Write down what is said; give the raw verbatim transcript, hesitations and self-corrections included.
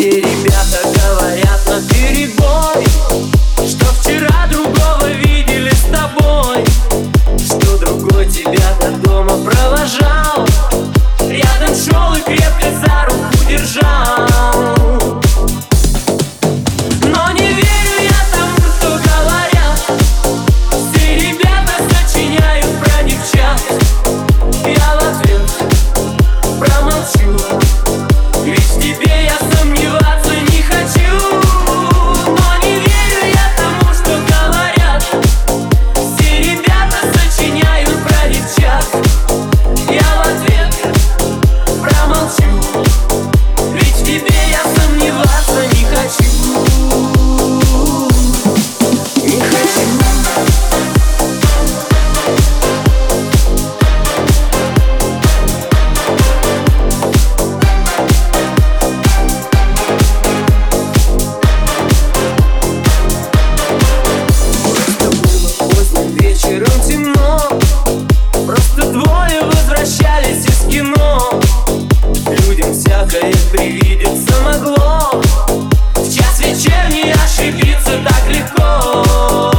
Все ребята говорят наперебой, что вчера другого видели с тобой, что другой тебя до дома провожал, рядом шел и крепко за руку держал. Но не верю я тому, что говорят, все ребята сочиняют про девчат. Я в ответ промолчу, ведь в тебе я сомневаться не хочу. Но не верю я тому, что говорят, все ребята сочиняют про девчат. Я в ответ промолчу, ведь в тебе я сомневаться не хочу. Не хочу. Вечером темно, просто двое возвращались из кино. Людям всякое привидеться могло, в час вечерний ошибиться так легко.